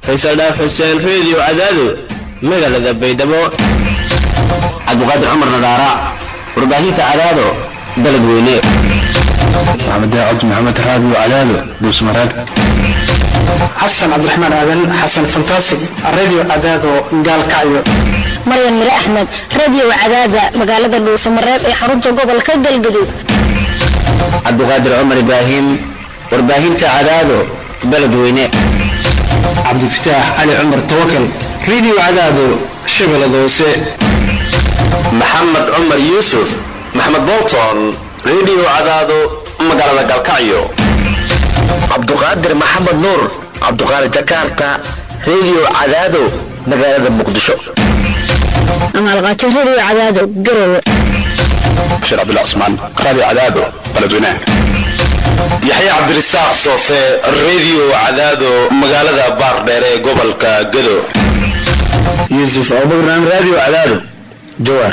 Faisal Dhaaf Xuseen Radio Cadaado magaalada Baydhabo. Cabduqaadir Cumar Nadaara warbaahinta Cadaado Beledweyne. Maxamed Daacad Maxamed Radio Cadaado Buusmaraad. Xasan Cabdiraxmaan Aadan Xasan Fantastic Radio Cadaado Gaalkacyo. Maryam Mire Axmed Radio Cadaada magaalada Buusmaraad ee xarunta gobolka Galgaduud. Cabduqaadir Cumar Ibraahim warbaahinta Cadaado Beledweyne. Cabdifataax Ali Cumar Tawakkal Radio Cadaado Shabeellada Hoose. Maxamed Cumar Yuusuf Maxamed Bolton Radio Cadaado magaalada Galkacyo. Cabduqaadir Maxamed Nuur Cabduqaadir Jakarta Radio Cadaado magaalada Muqdisho. Amalqaato Radio Cadaado Garowe. Bashir Abdullah Usman Radio Cadaado Beledweyne. Yaxya Cabdirasaaq Soofe Radio Cadaado magaalada Baardheere ee gobolka Gado. Yusuf Abubakar Radio Cadaado Jowhar.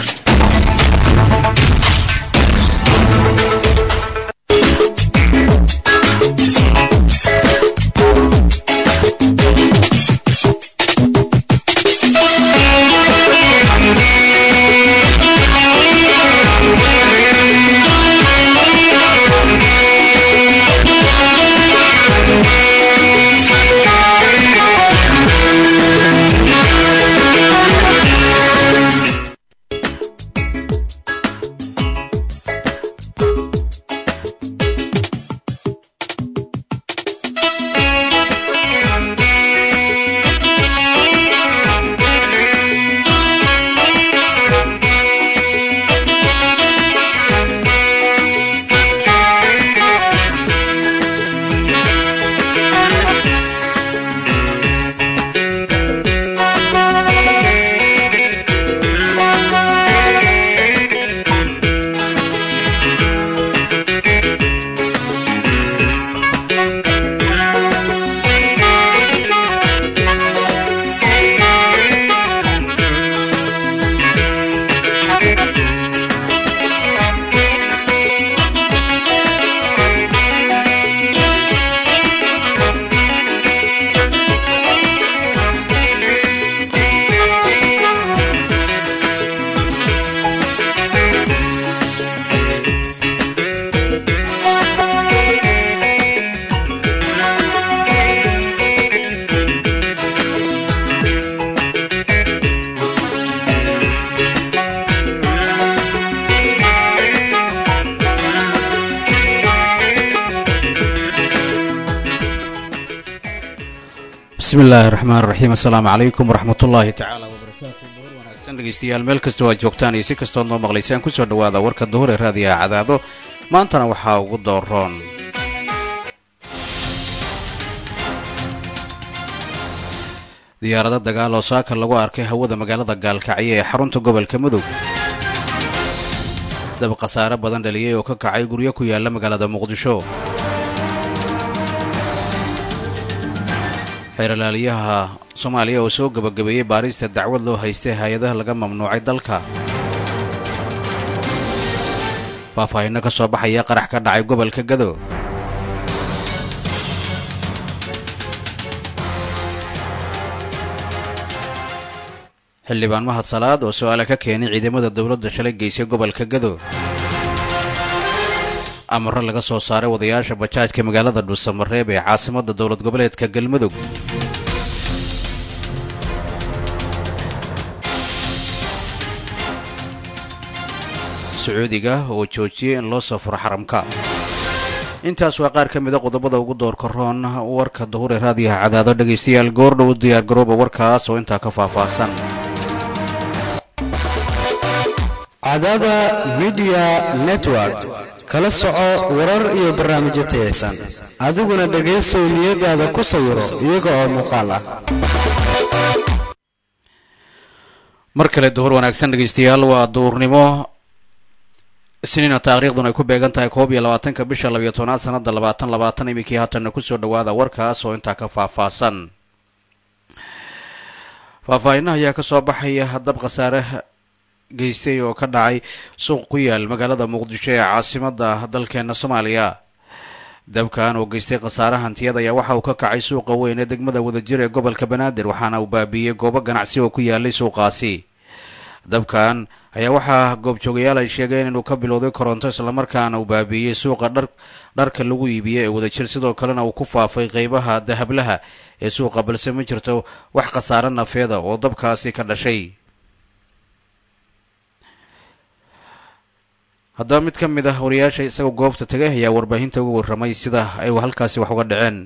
bismillaahi raxmaani raxiim assalaamu calaykum waraxmatullaahi tacaala wabarakaatu. duhur wanaagsan dhegeystayaal meel kastoo aad joogtaan iyo si kastood noo maqlaysaan kusoo dhawaada warka duhur ee raadiyaha Cadaado. maantana waxaa ugu dooroon diyaarado dagaal oo saaka lagu arkay hawada magaalada Gaalkacyo ee xarunta gobolka Mudug. dab khasaare badan dhaliyay oo ka kacay guryo ku yaala magaalada Muqdisho. xeerlaaliyaha Soomaaliya oo soo gabagabeeyay baarista dacwad loo haystay hay'adaha laga mamnuucay dalka. faahfaahin ka soo baxaya qarax ka dhacay gobolka Gado. xildhibaan Mahad Salaad oo su'aalo ka keenay ciidamada dawladda shalay geysay gobolka Gado. amar laga soo saaray wadayaasha bajaajka magaalada Dhuusamareeb ee caasimadda dawlad goboleedka Galmudug. Sacuudiga oo joojiyay in loo safro xaramka. intaas waa qaar ka mid ah qodobada ugu doorka roon warka duhur ee raadiyaha Cadaado. dhageystayaal goordhow diyaar garooba warkaas oo intaa ka faahfaahsan. Cadaado Media Network kala soco warar iyo barnaamijyo tayeysan adiguna dhageyso niyadaada ku sawiro iyaga oo muuqaal ah. mar kale duhur wanaagsan dhageystayaal. waa duurnimo Isniina taariikhduna ay ku beegan tahay 22 bisha 12 sanada 2020. imikii haatan ku soo dhawaada warkaas oo intaa ka faahfaahsan. faahfaahinna ayaa ka soo baxaya dab khasaare geystay oo ka dhacay suuq ku yaal magaalada Muqdisho ee caasimadda dalkeena Soomaaliya. dabkan oo geystay khasaare hantiyad ayaa waxa uu ka kacay suuqa weyn ee degmada wadajir ee gobolka banaadir waxaana uu baabiiyey goobo ganacsi oo ku yaalay suuqaasi. dabkan ayaa waxaa goobjoogayaal ay sheegeen inuu ka bilowday koronto islamarkaana uu baabiiyey suuqa dharka lagu iibiyey ee wadajir, sidoo kalena uu ku faafay qeybaha dahablaha ee suuqa, balse ma jirto wax khasaare nafeeda oo dabkaasi ka dhashay. haddaba mid ka mid ah wariyaasha isagoo goobta tagay ayaa warbaahinta uga warramay sida ay halkaasi wax uga dhaceen.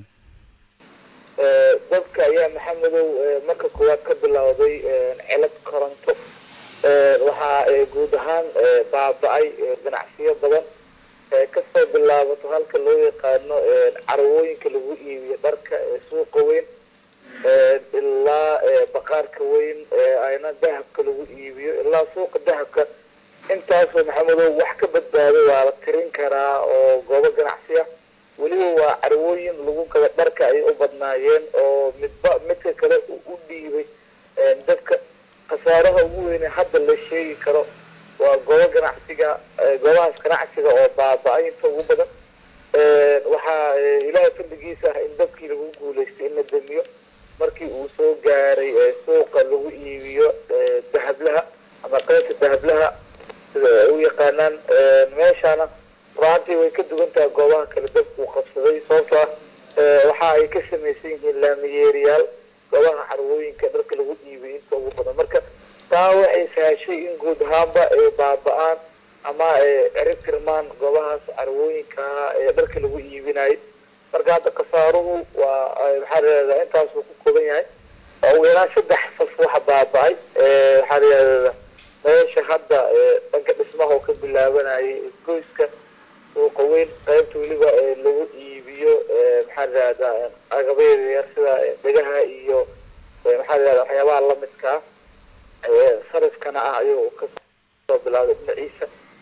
dabka ayaa maxamedow marka koowaad ka bilowday cilad koronto, waxaa guud ahaan baaba-ay ganacsiyo badan kasoo bilaabato halka loo yaqaano carwooyinka lagu iibiyo dharka suuqa weyn ilaa baqaarka weyn ayna dahabka lagu iibiyo ilaa suuqa dahabka. intaasoo maxamedow wax ka badbaaday waa la tirin karaa oo goobo ganacsiya, weliba waa carwooyin lagu gada dharka ay u badnaayeen oo midba midka kale u dhiibay dadka. khasaaraha ugu weyne hadda la sheegi karo waa goobahaas ganacsiga oo baaba-ay inta ugu badan. waxaa ilaahay fadligiisa ah in dadkii lagu guulaystay in la damiyo markii uu soo gaaray suuqa lagu iibiyo dahablaha ama qaybta dahablaha sida u yaqaanaan. meeshaana ruaantii way ka duwan tahay goobaha kale dabku qabsaday, sababtoo waxa ay ka samaysan yihiin laamiyeeriyaal goobaha carwooyinka dharka lagu iibiyay inta ugu badan. marka taa waxay sahashay in guud ahaanba ay baaba-aan ama cirib tirmaan goobahaas carwooyinka ee dharka lagu iibinayo. marka hadda khasaaruhu waa maxaa layihahdaa intaasuu ku kooban yahay. ugu yaraan 3 saf waxa baaba-ay. waxaa layihahdaa meesha hadda dhanka dhismaha oo ka bilaabanayay goyska suuqa weyn qaybta weliba lagu iibiyo maxaa layihahdaa agabeeda yar sida dhegaha iyo maxaa layihahdaa waxyaabaha lamidkaa sarifkana ah ayuu kasoo bilaabay ciisa.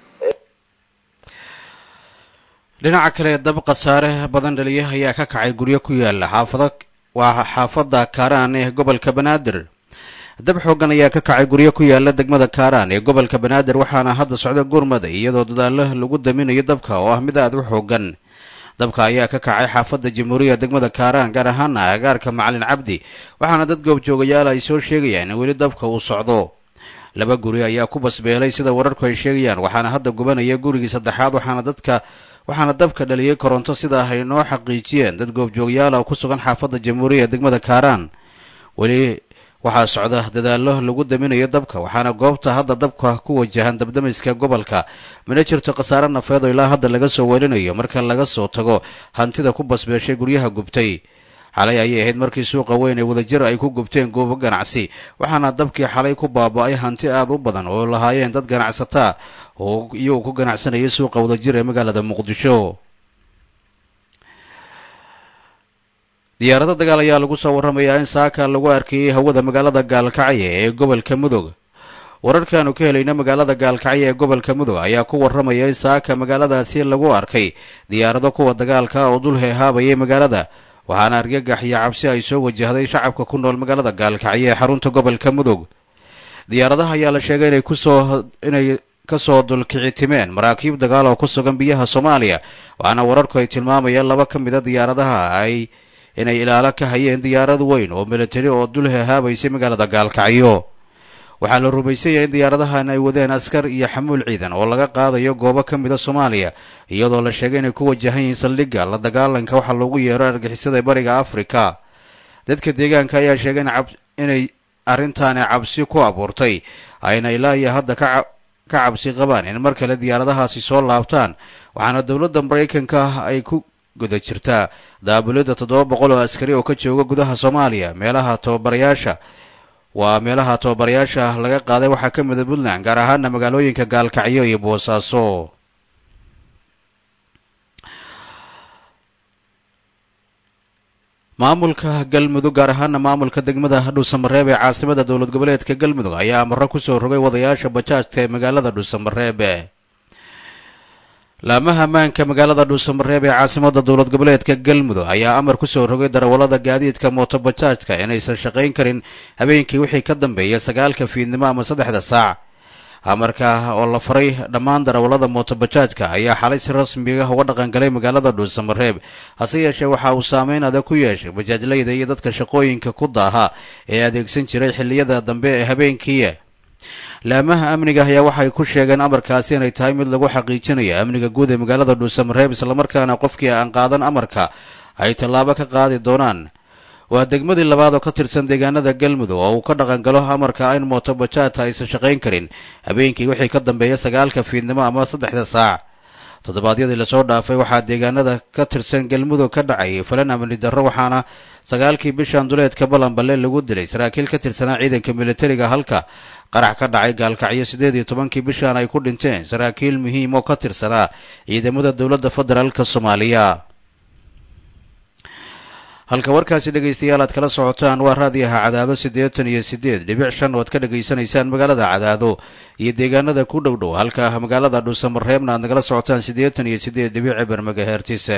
dhinaca kale dab khasaare badan dhaliya ayaa ka kacay guryo ku yaala xaafada kaaraan ee gobolka banaadir. dab xoogan ayaa ka kacay guryo ku yaala degmada kaaraan ee gobolka banaadir waxaana hadda socda gurmada iyadoo dadaalo lagu daminayo dabka oo ah mid aad u xoogan. dabka ayaa ka kacay xaafada jamhuuriya degmada kaaraan gaar ahaana agaarka macalin cabdi, waxaana dad goobjoogayaal ay soo sheegayaan in weli dabka uu socdo. 2 guri ayaa ku basbeelay sida wararku ay sheegayaan, waxaana hadda gubanaya gurigii saddexaad waxaana dabka dhaliyay koronto sida ay noo xaqiijiyeen dad goobjoogayaal oo ku sugan xaafada jamhuuriya degmada kaaraan. weli waxaa socda dadaalo lagu daminayo dabka, waxaana goobta hadda dabka ku wajahan dabdamiska gobolka. mana jirto khasaare nafeed oo ilaa hadda laga soo welinayo marka laga soo tago hantida ku basbeeshay guryaha gubtay. xalay ayay ahayd markii suuqa weyn ee wadajir ay ku gubteen goobo ganacsi, waxaana dabkii xalay ku baaba-ay hanti aad u badan oo lahaayeen dad ganacsataa oo iyuu ku ganacsanayay suuqa wadajir ee magaalada muqdisho. diyaarado dagaal ayaa lagu soo warramayaa in saaka lagu arkayay hawada magaalada gaalkacyo ee gobolka mudug. wararkaanu ka helayna magaalada gaalkacyo ee gobolka mudug ayaa ku warramaya in saaka magaaladaasi lagu arkay diyaarado kuwa dagaalka oo dul heehaabayay magaalada, waxaana argagax iyo cabsi ay soo wajahday shacabka ku nool magaalada gaalkacyo ee xarunta gobolka mudug. diyaaradaha ayaa la sheegay inay kasoo dulkicitimeen maraakiib dagaal oo ku sugan biyaha Soomaaliya, waxaana wararku ay tilmaamayaan 2 ka mid ah diyaaradaha inay ilaalo ka hayeen diyaarad weyn oo military oo dul heehaabaysay magaalada gaalkacyo. waxaa la rumaysan yahay in diyaaradahan ay wadeen askar iyo xamuul ciidan oo laga qaadayo goobo ka mid ah Soomaaliya, iyadoo la sheegay inay ku wajahan yihiin saldhigga la dagaalanka waxa loogu yeero argagixisada bariga Afrika. dadka deegaanka ayaa sheegay inay arrintan cabsi ku abuurtay, ayna ilaa iyo hadda ka cabsi qabaan in mar kale diyaaradahaasi soo laabtaan. waxaana dowladda Mareykanka ay ku guda jirtaa daabulada 700 oo askari oo ka jooga gudaha Soomaaliya. meelaha tababarayaasha laga qaaday waxaa ka mid ah Puntland, gaar ahaana magaalooyinka gaalkacyo iyo boosaaso. maamulka galmudug gaar ahaana maamulka degmada dhuusamareeb ee caasimada dowlad goboleedka galmudug ayaa amaro ku soo rogay wadayaasha bajaajka ee magaalada dhuusamareeb. laamaha ammaanka magaalada dhuusamareeb ee caasimada dowlad goboleedka galmudug ayaa amar ku soo rogay darawalada gaadiidka mooto bajaajka inaysan shaqayn karin habeenkii wixii ka dambeeya 9 fiidnimo ama 3 saac. amarka oo la faray dhammaan darawallada mootobajaajka ayaa xalay si rasmiga uga dhaqangalay magaalada dhuusamareeb hase yeeshee waxa uu saameyn adag ku yeeshay bajaajlayda iyo dadka shaqooyinka ku daaha ee adeegsan jiray xilliyada dambe ee habeenkii. laamaha amniga ayaa waxay ku sheegeen amarkaasi inay tahay mid lagu xaqiijinayo amniga guud ee magaalada dhuusamareeb islamarkaana qofkii aan qaadan amarka ay tallaabo ka qaadi doonaan. waa degmadii labaad oo ka tirsan deegaanada galmudug oo uu ka dhaqangalo amarka in mootobajaajta aysan shaqayn karin habeenkii wixii ka dambeeya 9 fiidnimo ama 3 saac. toddobaadyadii lasoo dhaafay waxaa deegaanada ka tirsan galmudug ka dhacay falan amni darro waxaana 9kii bishan duleedka balanballe lagu dilay saraakiil ka tirsanaa ciidanka militariga halka qarax ka dhacay gaalkacyo 18kii bishan ay ku dhinteen saraakiil muhiim oo ka tirsanaa ciidamada dowladda federaalka Soomaaliya. halka warkaasi dhageystayaal aad kala socotaan waa raadiyaha Cadaado 88.5 oo aad ka dhageysanaysaan magaalada Cadaado iyo deegaanada ku dhow halka magaalada Dhuusamareebna aad nagala socotaan 88.5 MHz.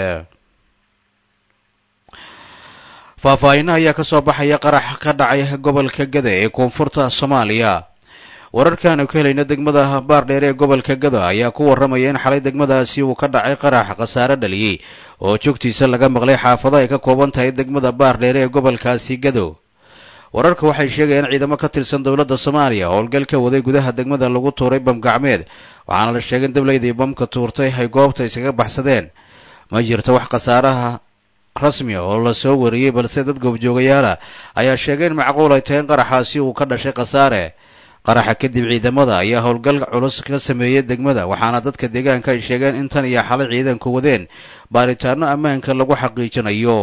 faahfaahin ayaa ka soo baxaya qarax ka dhacay gobolka Gada ee koonfurta Soomaaliya. wararkan ka helayna degmada Baardheer ee gobolka Gado ayaa ku waramaya in xalay degmadaasi uu ka dhacay qarax khasaare dhaliyay oo joogtiisa laga maqlay xaafado ay ka kooban tahay degmada Baardheer ee gobolkaasi Gado. wararka waxay sheegayaan ciidamo ka tirsan dowladda Soomaaliya oo howlgal ka waday gudaha degmada lagu tuuray bam gacmeed waxaana la sheegay in dawladdii bamka tuurtay ay goobta isaga baxsadeen. ma jirto wax khasaaraha rasmi oo la soo wariyay balse dad goobjoogayaal ayaa sheegay in macquul ay tahay in qaraxaasi uu ka dhashay khasaare. qaraxa kadib ciidamada ayaa howlgal culus ka sameeyay degmada waxaana dadka deegaanka ay sheegeen in tan iyo xalay ciidanku wadeen baaritaano ammaanka lagu xaqiijinayo.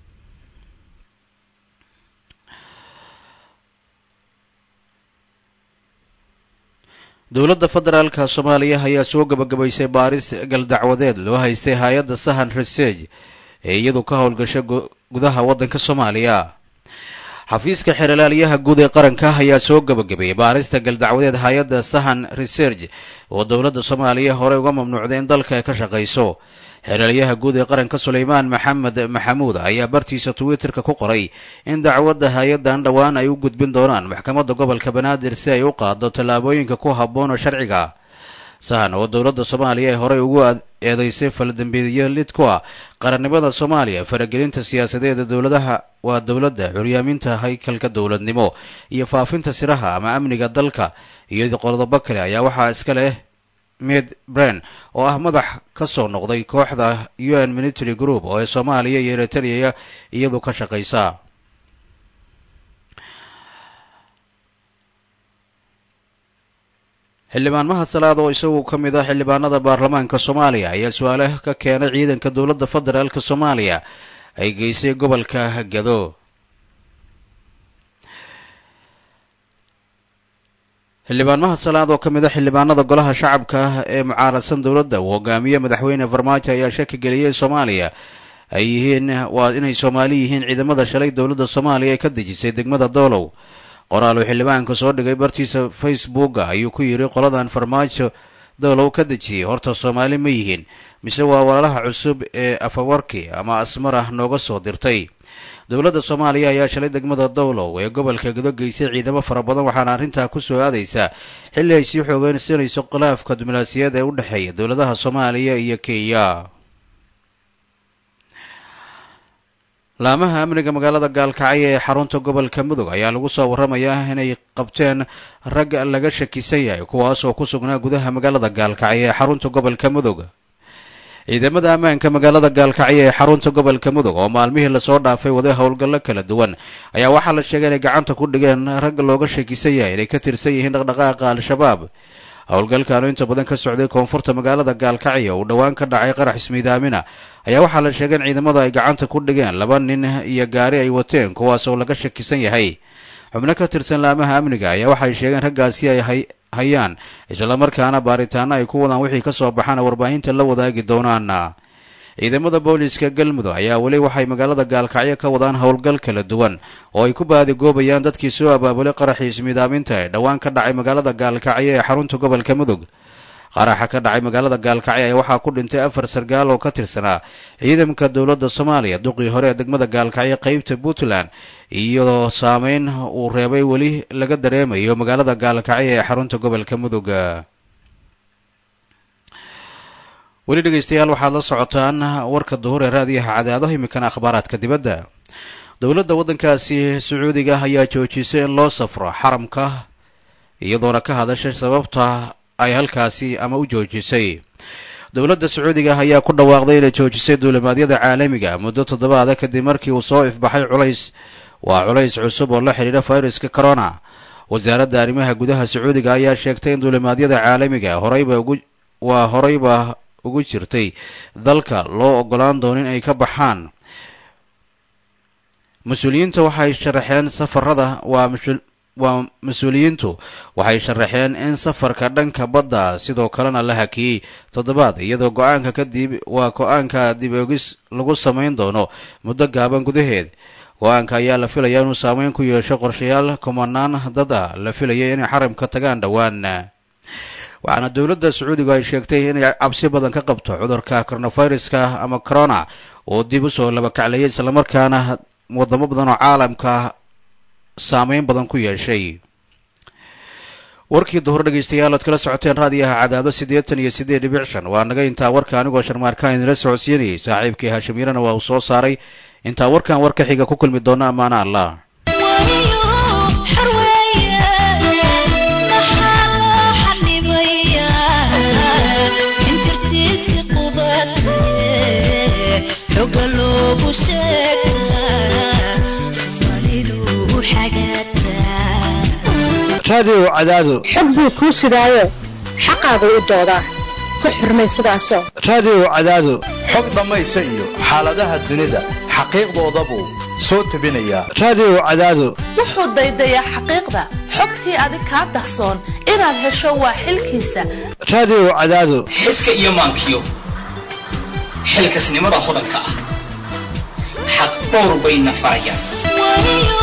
dowladda federaalka Soomaaliya ayaa soo gabagabaysay baaris galdacwadeed loo haystay hay'adda Sahan Research ee iyadu ka howlgasha gudaha waddanka Soomaaliya. xafiiska xeerlaaliyaha guud ee qaranka ayaa soo gabagabeeyay baarista galdacwadeed hay'adda Sahan Research oo dowladda Soomaaliya hore uga mamnuucday in dalka ay ka shaqeyso. xeerlaaliyaha guud ee qaranka Suleymaan Maxamed Maxamuud ayaa bartiisa Twitter-ka ku qoray in dacwadda hay'addan dhawaan ay u gudbin doonaan maxkamadda gobolka Banaadir si ay u qaado tallaabooyinka ku habboon oo sharciga. Sahan oo dowladda Soomaaliya ay hore ugu eedeysay fal-dambiyeedyo lid ku ah qarannimada Soomaaliya faragelinta siyaasadeed ee dowladda curyaaminta haykalka dowladnimo iyo faafinta siraha ama amniga dalka iyo qodobo kale ayaa waxaa iska leh Med Bren oo ah madax ka soo noqday kooxda UN Military Group oo Soomaaliya iyo Eritrea iyadu ka shaqeysa. xildhibaan Mahad Salaad oo isagu ka mid ah xildhibaanada baarlamaanka Soomaaliya ayaa su'aalo ka keenay ciidanka dowladda federaalka Soomaaliya ay geysay gobolka Gado. xildhibaan Mahad Salaad oo ka mid ah xildhibaanada golaha shacabka ee mucaaradsan dowladda uu hogaamiye madaxweyne Farmaajo ayaa shaki geliyay Soomaaliya ay yihiin inay Soomaali yihiin ciidamada shalay dowladda Soomaaliya ay ka dejisay degmada Doolow. qoraal uu xildhibaanku soo dhigay bartiisa Facebook ayuu ku yiri qoladan Farmaajo Doolow ka dejiyay horta Soomaali ma yihiin mise waa walaalaha cusub ee Afawarki ama Asmara nooga soo dirtay. dowladda Soomaaliya ayaa shalay degmada Doolow ee gobolka Gado geysay ciidamo fara badan waxaana arrintaa ku soo aadaysa xilli ay sii xoogeenayso khilaafka diblomaasiyadeed ee u dhaxeeya dowladaha Soomaaliya iyo Kenya. laamaha amniga magaalada Gaalkacyo ee xarunta gobolka Mudug ayaa lagu soo waramayaa inay qabteen rag laga shakisan yahay kuwaas oo ku sugnaa gudaha magaalada Gaalkacyo ee xarunta gobolka Mudug. ciidamada ammaanka magaalada Gaalkacyo ee xarunta gobolka Mudug oo maalmihii la soo dhaafay wada howlgallo kala duwan ayaa waxaa la sheegay inay gacanta ku dhigeen rag looga shakisan yahay inay ka tirsan yihiin dhaqdhaqaaqa Al-Shabaab. howlgalkan inta badan ka socday koonfurta magaalada Gaalkacyo oo dhawaan ka dhacay qarax ismiidaamina ayaa waxaa la sheegay in ciidamada ay gacanta ku dhigeen 2 nin iyo gaari ay wateen kuwaas oo laga shakisan yahay. xubno ka tirsan laamaha amniga ayaa waxay sheegeen raggaasi ay hayaan isla markaana baaritaano ay ku wadaan wixii ka soo baxana warbaahinta la wadaagi doonaan. ciidamada booliska Galmudug ayaa wali waxay magaalada Gaalkacyo ka wadaan howlgal kala duwan oo ay ku baadigoobayaan dadkii soo abaabulay qaraxii ismiidaaminta ee dhawaan ka dhacay magaalada Gaalkacyo ee xarunta gobolka Mudug. qaraxa ka dhacay magaalada gaalkacyo ayaa waxaa ku dhintay 4 sargaal oo ka tirsanaa ciidamka dowladda Soomaaliya duqii hore ee degmada gaalkacyo qaybta Puntland iyadoo saameyn uu reebay weli laga dareemayo magaalada gaalkacyo ee xarunta gobolka Mudug. weli dhageystayaal waxaad la socotaan warka duhur ee raadiyaha Cadaado imikana akhbaaraadka dibadda. dowladda waddankaasi Sacuudiga ayaa joojisay in loo safro xaramka iyadoona ka hadashay sababta ay halkaasi ama u joojisay. dowladda Sacuudiga ayaa ku dhawaaqday inay joojisay duulimaadyada caalamiga muddo 7 kadib markii uu soo ifbaxay culays cusub oo la xiriira fayraska corona. wasaaradda arrimaha gudaha Sacuudiga ayaa sheegtay in duulimaadyada caalamiga horeyba ugu jirtay dalka loo ogolaan doonin ay ka baxaan. mas-uuliyiintu waxay sharaxeen in safarka dhanka badda sidoo kalena la hakiyey 7 iyadoo go-aanka dib oogis lagu samayn doono muddo gaaban gudaheed. go-aanka ayaa la filayaa inuu saameyn ku yeesho qorshayaal kumanaan dad ah la filayay inay xaramka tagaan dhowaan. waxaana dowladda Sacuudiga ay sheegtay inay cabsi badan ka qabto cudurka coronaviruska ama corona oo dib u soo laba kaclayay islamarkaana wadamo badan oo caalamka saameyn badan ku yeeshay. warkii duhur dhageystayaal aad kala socoteen raadiyaha Cadaado 88.5 waa naga intaa warka anigoo Sharmaarkaan idinla socodsiinayay saaxiibkii Haashim Yarana waa uu soo saaray. intaa warkan warka xiga ku kulmi doona amaana Allah. raadiyo Cadaado xog buu ku sidaayo xaqaagu u doodaa ku xirmay sidaasoo raadiyo Cadaado xog dhamaysa iyo xaaladaha dunida xaqiiqdoodabuu soo tabinaya. raadiyo Cadaado wuxuu daydayaa xaqiiqda xogtii adig ka dahsoon inaad hesho waa xilkiisa. raadiyo Cadaado xiska iyo maankiyo xilkasnimada hodanka ah xaq dhowr bayna farayaan.